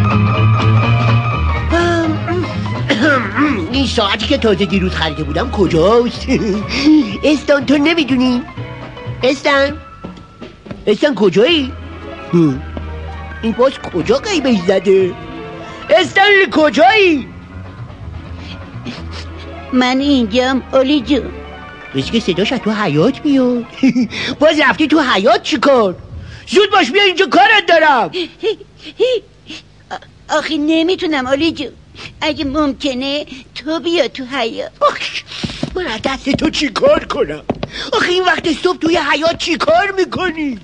این ساعتی که تازه دیروز خریده بودم کجاست؟ استان تو نمیدونی؟ استان کجایی؟ این باز کجا قیبش زده؟ استان کجایی؟ من اینجام اولی جون. بس که صداش تو حیات میاد. باز رفتی تو حیات چیکار؟ زود باش بیا اینجا کارت دارم. آخه نمیتونم اولی جون. اگه ممکنه تو بیا تو حیات. من از دست تو چی کار کنم؟ آخه این وقت صبح توی حیات چی کار میکنی؟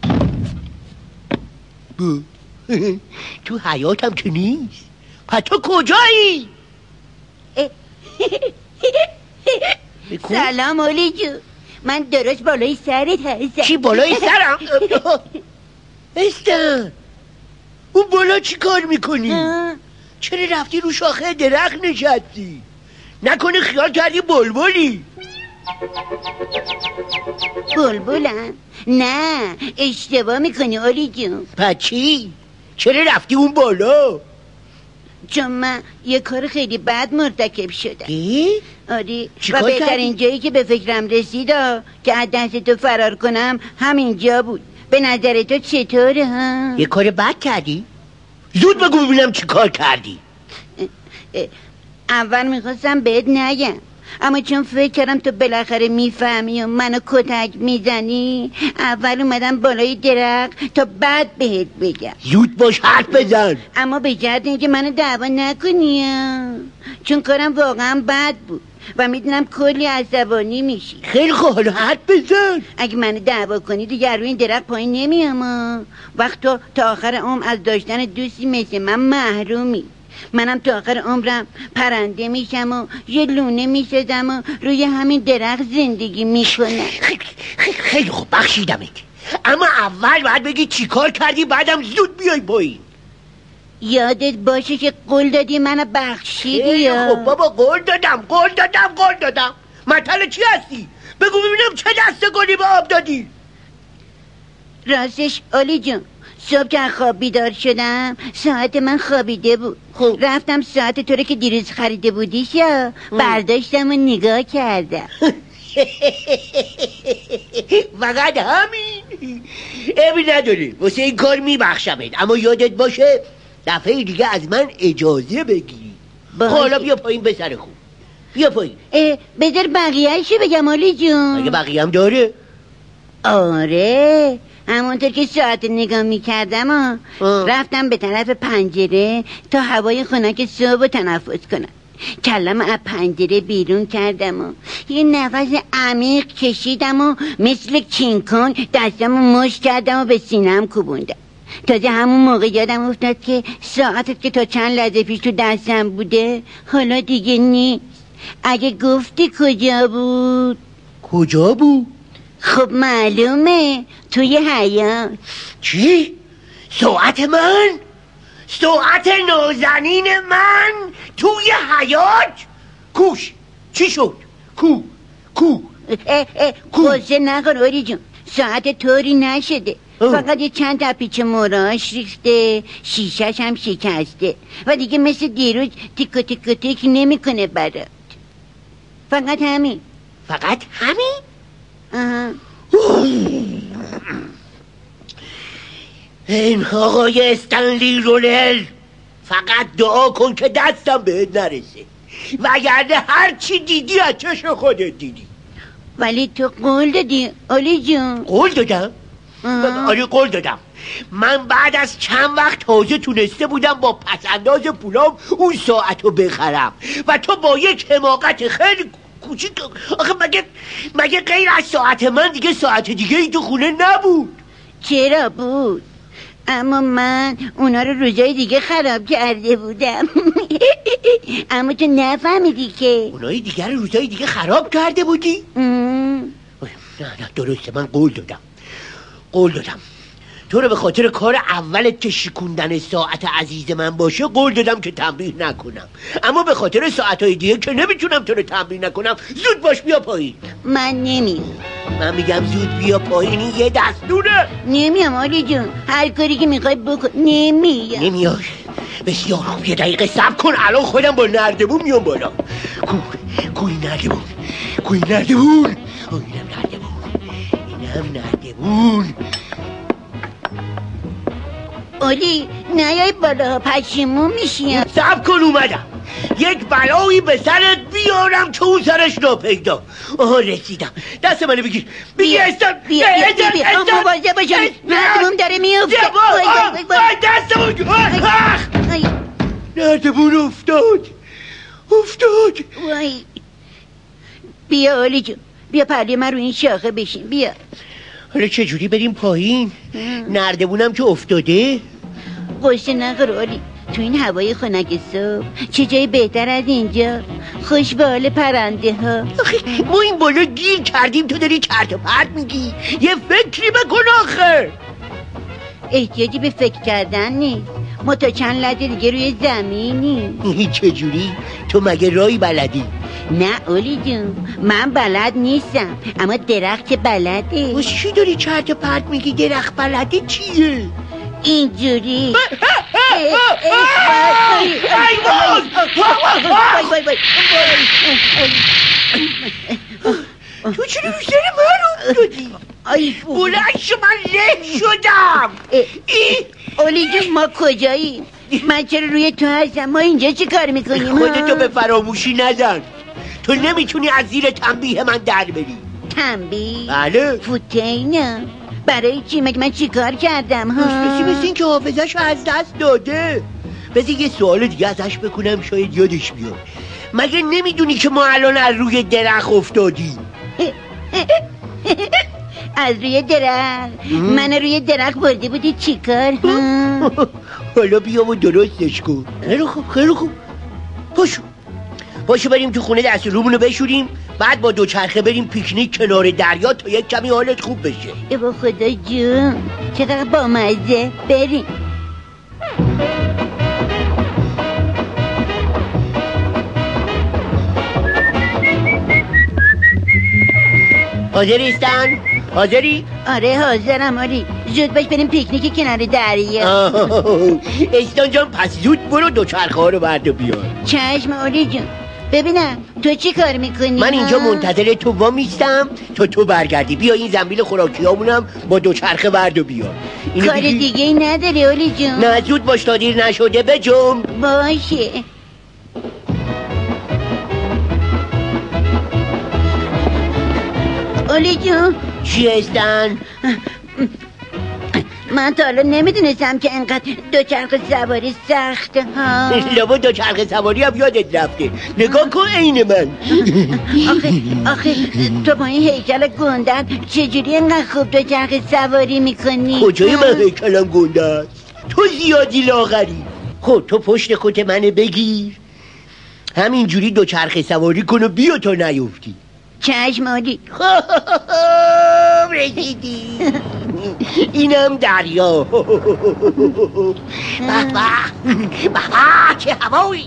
تو حیاتم که نیست. پس تو کجایی؟ سلام اولی جون. من درست بالای سرت هستم. چی بالای سرم؟ استن اون بالا چی کار میکنی؟ چرا رفتی رو شاخه درخت نشستی؟ نکنه خیال کردی بلبلی؟ بلبلم؟ نه اشتباه میکنی اولی جون. پس چی؟ چرا رفتی اون بالا؟ چون من یه کار خیلی بد مرتکب شدم. آره و بهترین جایی که به فکرم رسید که از دست تو فرار کنم همینجا بود. به نظر تو چطوره ها؟ یه کار بد کردی؟ زود بگو ببینم چی کار کردی. اول میخواستم بهت نگم اما چون فکر کردم تو بالاخره میفهمی و منو کتک میزنی اول اومدم بالای درخت تا بعد بهت بگم. زود باش حرف بزن. اما به جهت اینکه منو دعوا نکنی چون کارم واقعا بد بود و میدونم کلی عصبانی میشی. خیلی خوب حالا حرف بزن. اگه منو دعوا کنی دیگه روی این درخت پایین نمیام. وقت تو تا آخر عمر از داشتن دوستی مثل من محرومی. منم تا آخر عمرم پرنده میشم و یه لونه میشدم و روی همین درخت زندگی میکنم. خیلی خوب بخشیدمت اما اول باید بگی چی کار کردی بعدم زود بیای پایین. یادت باشه که قول دادی منو بخشیدی. خب بابا قول دادم. مطلع چی هستی؟ بگو ببینم چه دسته گلی به آب دادی؟ راستش اولی جون صبح که خواب بیدار شدم ساعت من خوابیده بود. رفتم ساعت تو رو که دیروز خریده بودیش برداشتم و نگاه کردم. فقط همین؟ عیبی نداره واسه این کار میبخشمت اما یادت باشه دفعه دیگه از من اجازه بگیری. حالا بیا پایین به سر خوب. بیا پایین. بذار بقیه‌شو بگم اولی جون. مگه بقیه هم داره؟ آره همونطور که ساعت نگاه میکردم رفتم به طرف پنجره تا هوای خنک صبح تنفس کنم. کلم از پنجره بیرون کردم و یه نفس عمیق کشیدم و مثل کینگ دستم رو مشت کردم و به سینم کوبوندم. تازه همون موقع یادم افتاد که ساعتت که تا چند لحظه پیش تو دستم بوده حالا دیگه نیست. اگه گفتی کجا بود؟ کجا بود؟ خب معلومه توی حیات. چی؟ ساعت من؟ ساعت نازنین من؟ توی حیات؟ کوش چی شد؟ کو خوشه نکن اولی جون ساعت طوری نشده فقط یه چند تا پیچ موراش ریخته شیشش هم شکسته و دیگه مثل دیروز تیکو تیکو تیک نمیکنه برات. فقط همین. این آقای استنلی رونل فقط دعا کن که دستم بهت نرسه وگرنه هر چی دیدی از چشم خودت دیدی. ولی تو قول دادی اولی جون. قول دادم؟ آره قول دادم. من بعد از چند وقت تازه تونسته بودم با پسنداز پولام اون ساعتو بخرم و تو با یک حماقت خیلی کوچیک. آخه مگه غیر از ساعت من دیگه ساعت دیگه ای تو خونه نبود؟ چرا بود؟ اما من اونا رو روزای دیگه خراب کرده بودم. اما تو نفهمیدی که اونای دیگه رو روزای دیگه خراب کرده بودی؟ نه درسته من قول دادم تو رو به خاطر کار اولت که شکوندن ساعت عزیز من باشه قول دادم که تنبیه نکنم اما به خاطر ساعتهای دیگه که نمیتونم تو رو تنبیه نکنم. زود باش بیا پایین. من نمیام. من میگم زود بیا پایین این یه دستوره. نمیام آلی جون هر کاری که میخوای بکن. نمیام. بسیار خوب، یه دقیقه صبر کن، الان خودم با نردبون میام بالا. کوی نردبون، کوی نردبون، اینم نردبون، اینم نردبون. اولی نیای بالا، پشیمون میشیم. صبر کن، اومدم. یک بلایی به سرت بیارم که اون سرش ناپیدا. آها رسیدم، دست منو بگیر. استان بیا مواظب باش، نردبون داره میفته. دستمون نردبون افتاد. وای بیا اولی جون، بیا پرده من رو این شاخه بشین. بیا. حالا چجوری بریم پایین؟ نردبونم که افتاده. قصه نخور اولی، تو این هوای خنک صبح چه جایی بهتر از اینجا؟ خوش به حال پرنده ها. ما این بالا گیر کردیم، تو داری چرت و پرت میگی. یه فکری بکن آخه. احتیاجی به فکر کردن نیست، ما تا چند لحظه دیگه روی زمینی. چجوری؟ تو مگه رای بلدی؟ نه اولی جون، من بلد نیستم، اما درخت بلده. باز چی داری چرت و پرت میگی؟ درخت بلده چیه؟ اینجوری. تو چرا بیشتر من افتادی؟ بلند شو، من له شدم. اولی جون ما کجایی؟ من چرا روی تو هستم؟ ما اینجا چی کار میکنیم؟ خودتو به فراموشی نزن. تو نمیتونی از زیر تنبیه من در بری. تنبیه؟ بله. فوتینه برای چی؟ مگه من چی کار کردم؟ مثل این که حافظه‌شو از دست داده. بذار یه سوال دیگه ازش بکنم، شاید یادش بیاد. مگه نمیدونی که ما الان از روی درخت افتادیم؟ از روی درخت؟ من روی درخت برده بودی چی کار؟ حالا بیا و درستش کن. خیلی خوب پاشو بریم تو خونه دست رومونو بشوریم، بعد با دوچرخه بریم پیکنیک کنار دریا تا یک کمی حالت خوب بشه. با خدا جون چقدر بامزه. بریم. حاضریستن؟ حاضری؟ آره حاضرم اولی. زود باش بریم پیکنیک کنار دریا. استان جان پس زود برو دوچرخه ها رو برد و بیار. چشم اولی جون. ببینم تو چی کار میکنی؟ من اینجا منتظر تو وامیستم تا تو برگردی. بیا این زنبیل خوراکی هامونم با دوچرخه برد و بیار. کار دیگه ای نداری اولی جون؟ نه زود باش تا دیر نشده. بجم. باشه. اولی جون چی هستن؟ من تا حالا نمیدونستم که انقدر دوچرخه سواری سخته ها. لابا دوچرخه سواری هم یادت رفته. نگاه کن عین من. آخه تو با این هیکل گندت چجوری انقدر خوب دوچرخه سواری میکنی؟ کجای من هیکلم گنده است؟ تو زیادی لاغری. خب تو پشت کت منو بگیر، همینجوری دوچرخه سواری کن و بیا تا نیفتی. چشم اولی. رسیدی. اینم دریا. چه هوایی.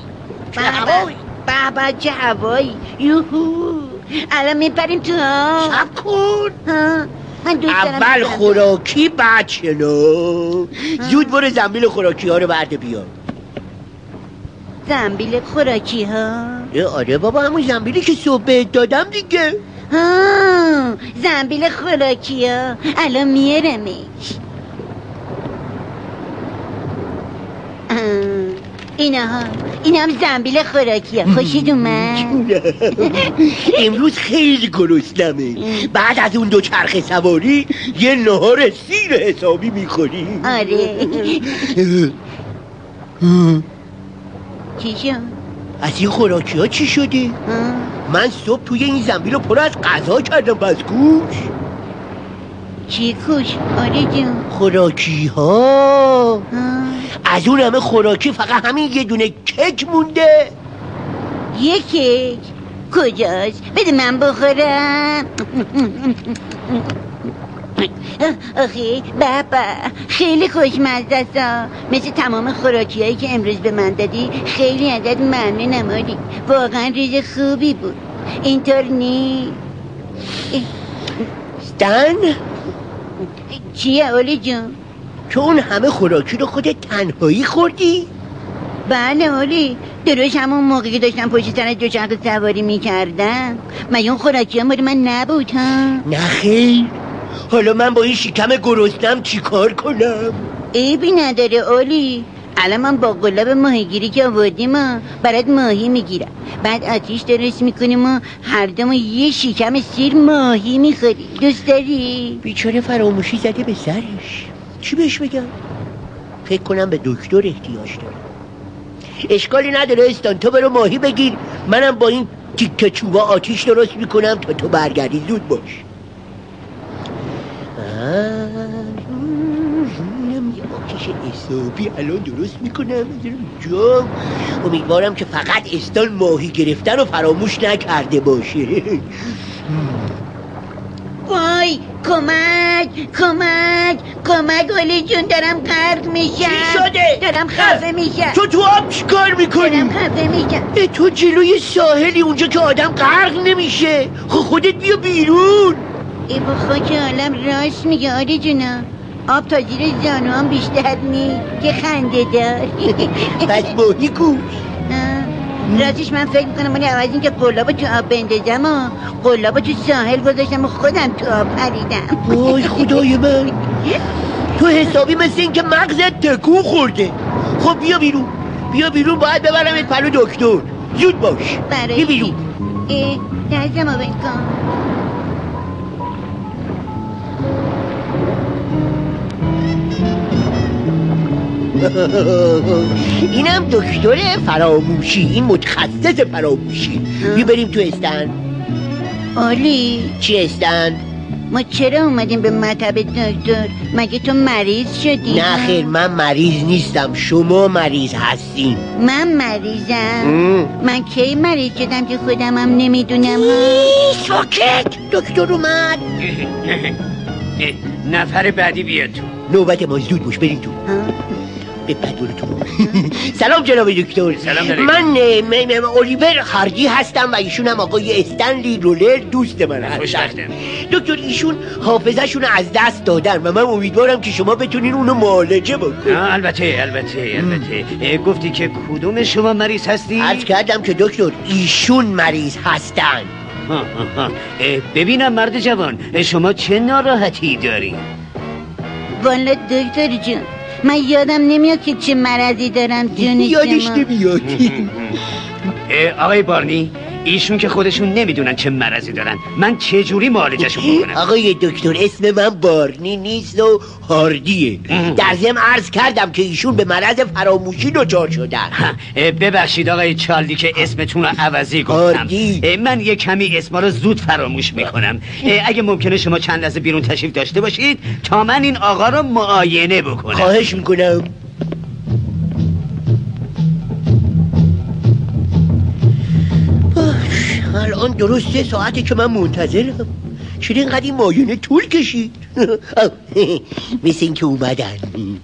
چه هوایی. یوهو الان میپریم تو ها. شب کن. اول خوراکی خوراکی بعد چلو. زود برو زنبیل خوراکی ها رو برده بیار. زنبیل خوراکی ها؟ آره بابا، همون زنبیلی که صبح بهت دادم دیگه. زنبیل خوراکی ها الان میارمش. اینم زنبیل خوراکی ها. خوشید اومد؟ امروز خیلی گرسنمه. بعد از اون دوچرخه سواری یه نهار سیر حسابی میخوری. آره. چی شد؟ از این خوراکی ها چی شده؟ من صبح توی این زنبیل رو پر از غذا کردم. پس کوش. چی کوش؟ آره جون. خوراکی ها. از اون همه خوراکی فقط همین یه دونه کیک مونده. یه کیک؟ کجاست؟ بده من بخورم. آخه بابا خیلی خوشمزه است، مثل تمام خوراکی هایی که امروز به من دادی. خیلی ازت ممنونم اولی، واقعا ریز خوبی بود. اینطور نی؟ استن؟ چیه اولی جون؟ تو اون همه خوراکی رو خودت تنهایی خوردی؟ بله اولی، درست همون موقعی که داشتم پشت سر دوچرخه سواری میکردم. مگه اون خوراکی ها من نبود ها؟ نه خیر. حالا من با این شکم گرسنم چی کار کنم؟ عیبی نداره اولی. الان من با قلاب ماهیگیری که آوردیم برات ماهی میگیرم، بعد آتیش درست میکنیم و هر دومون یه شکم سیر ماهی میخوریم. دوست داری؟ بیچاره فراموشی زده به سرش. چی بهش بگم؟ فکر کنم به دکتر احتیاج داره. اشکالی نداره استان، تو برو ماهی بگیر، منم با این تیکه چوبا آتیش درست میکنم تا تو برگردی. زود باش. آتیش حسابی الان درست میکنم. جام امیدوارم که فقط استان ماهی گرفتن رو فراموش نکرده باشه. وای کمک کمک کمک اولی جون، دارم غرق میشم. چی شده؟ دارم خفه میشم. تو آب چی کار میکنی؟ دارم خفه میشم. تو جلوی ساحلی اونجا که آدم غرق نمیشه. خودت بیا بیرون. ای با خاک عالم راست میگه آلی جونا. آب تا زیر زانوام بیشتر نی که خنده دار. پس ماهی کو؟ راستش من فکر میکنم ولی عوض این که قلابو تو آب بندازم و قلابو تو ساحل گذاشتم و خودم تو آب پریدم. وای خدای من، تو حسابی مثل این که مغزت تکون خورده. خب بیا بیرون، بیا بیرون، باید ببرمت پلو دکتر. زود باش بیا بیرون. دستمو بکن. اینم دکتر فراموشی، این متخصص فراموشی. بیا بریم تو استند. اولی چی استند؟ ما چرا اومدیم به مطب دکتر؟ مگه تو مریض شدی؟ نه خیر، من مریض نیستم، شما مریض هستین. من مریضم؟ من کی مریض شدم که خودمم نمیدونم؟ ساکت، دکتر اومد. نفر بعدی بیاد تو. نوبت ما، زود باش بریم تو. تو. سلام جناب دکتر. سلام. من اولیور خارجی هستم و ایشون هم آقای استنلی رولر دوست من هستن. دکتر ایشون حافظه‌شون از دست دادن و من امیدوارم که شما بتونین اونو معالجه بکنین. البته گفتی که کدوم شما مریض هستی؟ عرض کردم که دکتر ایشون مریض هستن. ببینم مرد جوان، شما چه ناراحتی داری؟ والا دکتر جون، من یادم نمیاد که چه مرضی دارم. جونی یادش نمیاد. آقای بارنی، ایشون که خودشون نمیدونن چه مرضی دارن، من چه جوری معالجهشون بکنم؟ آقای دکتر اسم من بارنی نیست و هاردیه. در ضمن عرض کردم که ایشون به مرض فراموشی دچار شدن. ببخشید آقای چارلی که اسمتون رو عوضی گفتم. هاردی. من یه کمی اسما رو زود فراموش میکنم. اگه ممکنه شما چند لحظه بیرون تشریف داشته باشید تا من این آقا رو معاینه بکنم. خواهش میکنم. الان درست 3 ساعته که من منتظرم. چرا اینقدر این معاینه طول کشید؟ مثل این که اومدن.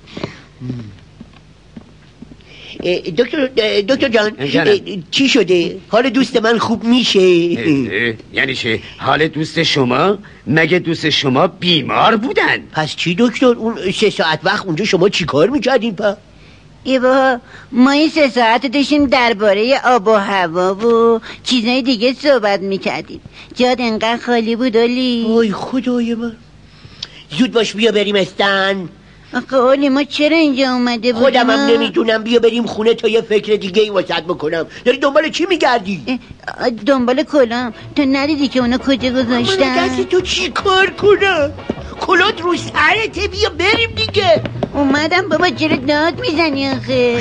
دکتر جان، چی شده؟ حال دوست من خوب میشه؟ یعنی چه؟ حال دوست شما؟ مگه دوست شما بیمار بودن؟ پس چی دکتر؟ اون 3 ساعت وقت اونجا شما چی کار میکردین پا؟ ما این 3 ساعت داشتیم درباره آب و هوا و چیزای دیگه صحبت میکردیم. جاد انقدر خالی بود اولی. وای خدای من. زود باش بیا بریم استن. آقا اولی ما چرا اینجا اومده بودیم؟ خودم هم نمیدونم. بیا بریم خونه تا یه فکر دیگه ای واسط بکنم. داری دنبال چی میگردی؟ دنبال کلام. تو ندیدی که اونا کجا گذاشتن؟ من دست تو چی کار کنم؟ کلات رو سرته. بیا بریم دیگه. اومدم بابا، چرا داد میزنی آخه؟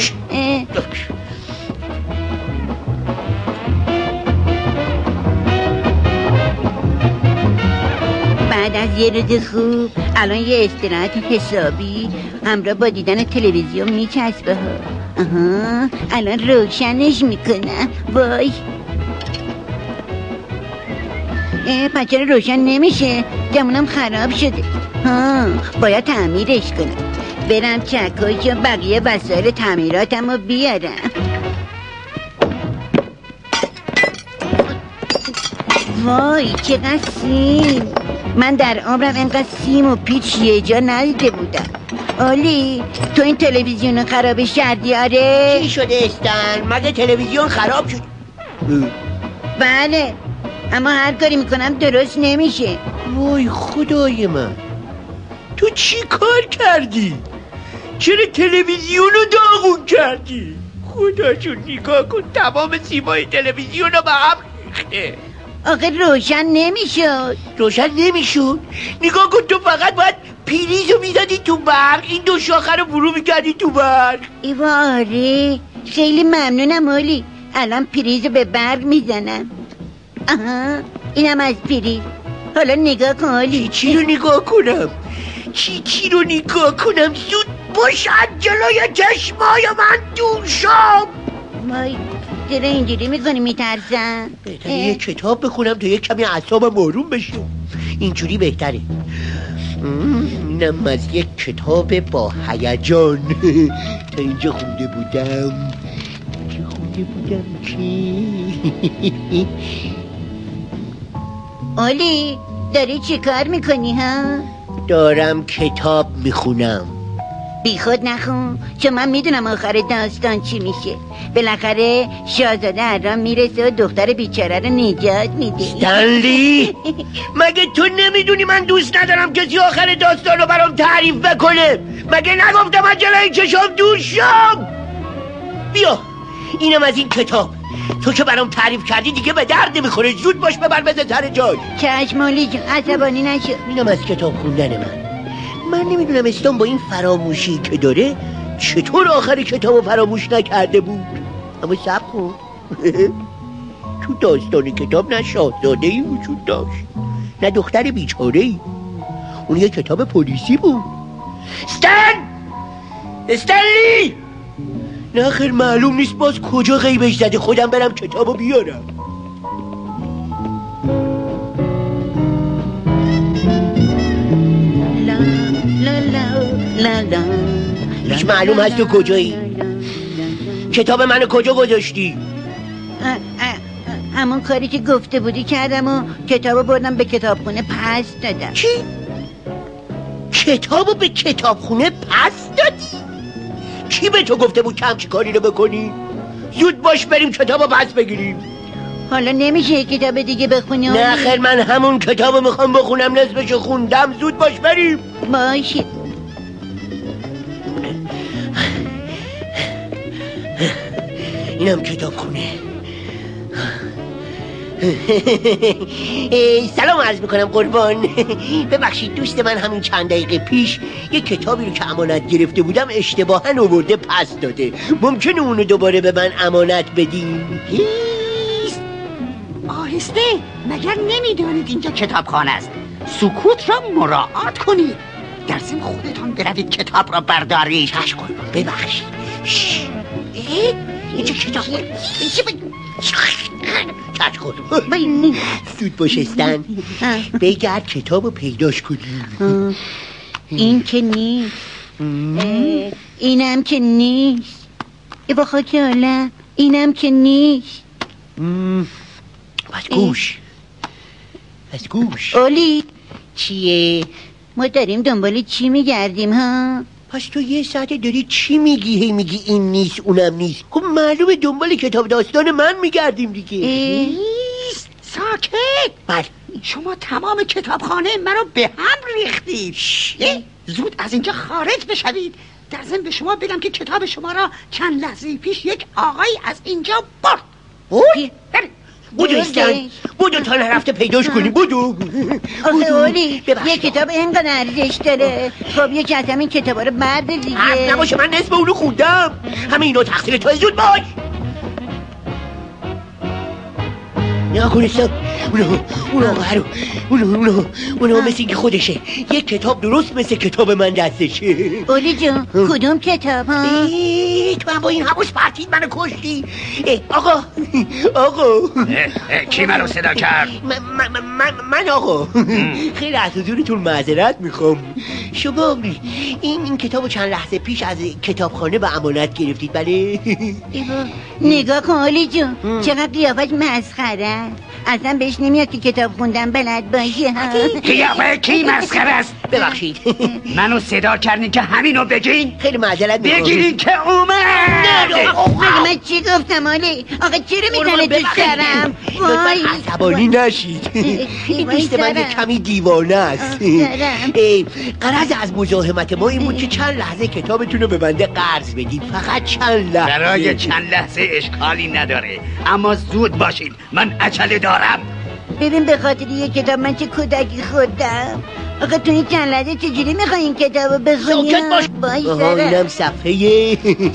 بعد از یه روز خوب الان یه استراحت حسابی همراه با دیدن تلویزیون میچسبه ها. الان روشنش میکنم. وای پس چرا روشن نمیشه؟ جمونم خراب شده. باید تعمیرش کنم. برم چکش و بقیه وسایل تعمیراتم رو بیارم. وای چقدر سیم. من در عمرم انقدر سیم و پیچ یه جا ندیده بودم. اولی تو این تلویزیون خرابش کردی؟ آره چی شده استن؟ مگه تلویزیون خراب شد؟ بله، اما هر کاری میکنم درست نمیشه. وای خدای من، تو چی کار کردی؟ چرا تلویزیون رو داغون کردی؟ خدا جون نگاه کن، تمام سیمای تلویزیون رو به هم ریخته. آخه روشن نمیشد. روشن نمیشد؟ نگاه کن، تو فقط باید پریزو میزدی تو برق، این دو شاخه رو فرو میکردی تو برق. آره خیلی ممنونم اولی، الان پریزو به برق میزنم. آها اینم از پریز. حالا نگاه کن اولی. چی رو نگاه کنم؟ چی رو نگاه کنم؟ زود باش از جلوی چشمای من دور شم. وای چرا اینجوری میکنی؟ میترسم. بهتره یه کتاب بخونم تا یک کمی اعصابم آروم بشه. اینجوری بهتره. اینم از یک کتاب با هیجان. تا اینجا خونده بودم چی؟ اولی داری چی کار میکنی ها؟ دارم کتاب میخونم. بی خود نخون، چون من میدونم آخر داستان چی میشه. بالاخره شاهزاده ارام میرسه و دختر بیچاره رو نجات میده. استنلی مگه تو نمیدونی من دوست ندارم کسی آخر داستان رو برام تعریف بکنه؟ مگه نگفتم از جلوی چشام دور شم؟ بیا اینم از این کتاب. تو که برام تعریف کردی دیگه به درد نمیخوره. زود باش ببر بذار سر جای. چشم اولی جون، عصبانی نشو. اینم از کتاب خوندن من نمیدونم استان با این فراموشی که داره چطور آخر کتابو فراموش نکرده بود. اما صبر کن. تو داستان کتاب نه شاهزاده‌ای وجود داشت نه دختر بیچاره‌ای. اون یه کتاب پلیسی بود. استنلی نه خیر، معلوم نیست باز کجا غیبش زده. خودم برم کتابو بیارم. هیچ معلوم هست تو کجایی؟ کتاب منو کجا گذاشتی؟ همون کاری که گفته بودی کردم و کتابو بردم به کتابخونه پس دادم. چی؟ کتابو به کتابخونه پس دادی؟ کی به تو گفته بود کم چی کاری رو بکنی؟ زود باش بریم کتابو پس بگیریم. حالا نمیشه کتاب دیگه بخونی؟ نه خیر، من همون کتابو میخوام بخونم، نصفشو خوندم. زود باش بریم. باشه. اینم کتابخونه. سلام عرض میکنم قربان. ببخشید دوست من همین چند دقیقه پیش یک کتابی رو که امانت گرفته بودم اشتباهاً آورده پس داده. ممکنه اونو دوباره به من امانت بدین؟ آهسته، مگر نمیدانید اینجا کتابخانه است؟ سکوت را مراعات کنید. در ضمن خودتان بروید کتاب را بردارید. چشم قربان، ببخشید. اینجا کتاب چشم قربان. زود باش استن، بگرد کتابو پیداش کنی. این که نیست، اینم که نیست. با خاک عالم اینم که نیست. پس گوش. اولی چیه؟ ما داریم دنبال چی میگردیم ها؟ پس تو یه ساعته داری چی میگی؟ هی میگی این نیست اونم نیست. خب معلومه دنبال کتاب داستان من میگردیم دیگه. ساکت. بله. شما تمام کتابخانه منو به هم ریختید. زود از اینجا خارج بشوید. در ضمن به شما بگم که کتاب شما را چند لحظه پیش یک آقای از اینجا برد. بودو استن، بودو تا نرفته پیداش کنی. بودو. آخه اولی یه کتاب اینقدر ارزش داره. خب یکی از همین کتابا رو برده دیگه. حرف نباشه، من نصف اونو خوندم. همه اینو تقصیر تو. زود باش. نه کنستم اونو مثل اینکه خودشه. یک کتاب درست مثل کتاب من دستشه. اولی جون کدوم کتاب ها؟ تو هم با این حواس پرتید منو کشتی. آقا کی منو صدا کرد؟ من آقا. خیلی از حضورتون معذرت میخوام. شما این کتابو چند لحظه پیش از کتابخانه به امانت گرفتید؟ بله. نگاه کن اولی جون چقدر قیافش مسخره. اصلا بهش نمیاد که کتاب خوندن بلد باشی. قیافه کی مسخره است؟ ببخشید. منو صدا کردین که همینو بگین؟ خیلی معذرت میخوام. بگیرین که اومد. مگه من چی گفتم آلی؟ آقا چرا میزنه تو سرم؟ وای عصبانی نشید. این دوست من یه کمی دیوانه است. غرض از مزاحمت ما این بود که چند لحظه کتابتون رو به بنده قرض بدید. فقط چند لحظه. برای چند لحظه اشکالی نداره، اما زود باشید، من عجله دارم. ببین به خاطر یه کتاب من چه کودکی خودم. آقا تو این چند لحظه چجوری میخوای این کتاب رو بخونی؟ ساکت باش. آها اینم صفحه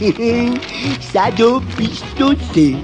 123.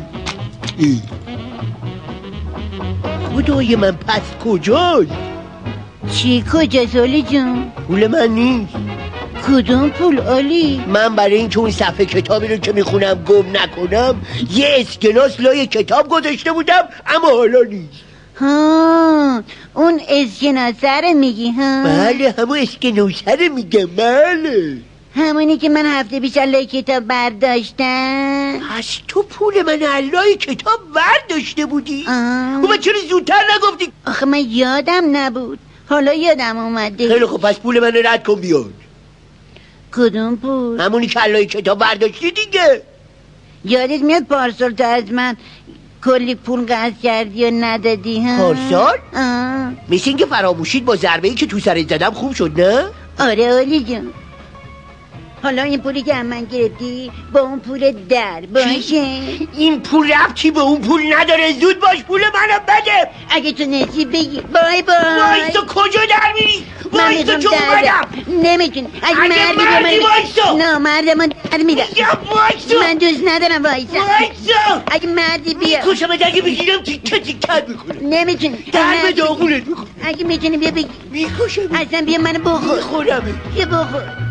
خدای من پس کجاست؟ چی کجاست آلی جون؟ پول من نیست. کدوم پول آلی؟ من برای اینکه اون صفحه کتابی رو که میخونم گم نکنم یه اسکناس لای کتاب گذاشته بودم، اما حالا نیست. ها اون اسکناسه رو میگی ها؟ بله همون اسکناسه رو میگم. بله همونی که من هفته پیش لای کتاب برداشتم. پس تو پول من لای کتاب برداشته بودی؟ و چرا زودتر نگفتی؟ آخه من یادم نبود، حالا یادم اومده. خیلی خب پس پول من رد کن بیاد. کدوم پول؟ همونی که لای کتاب برداشتی دیگه. یادت میاد پارسال تو از من کلی پول قرض کردی و ندادی ها؟ پارسال؟ مثل اینکه فراموشید با ضربه‌ای که تو سرت زدم خوب شد نه؟ آره آلی جون. حالا این پولی که من گرفتی با اون پول در باشه. این پول ربطی به اون پول نداره. زود باش پول منو بده. اگه تو نسی بگی. بای بای. وایسا کجا در میری؟ وایسا که اومدم. نمیتونی. اگه مردی وایسا. نه مردمون در میرم. وایسا. من دوست ندارم وایسا. وایسا. اگه مردی بیا میکشم اگه بگیرم تیکه تیکه میکنم. نمیتونی. در به داغونت میکنم. اگه میتونی بیا بگی میکشم. اصلا بیا منو بخور. میخورم. بیا بخور.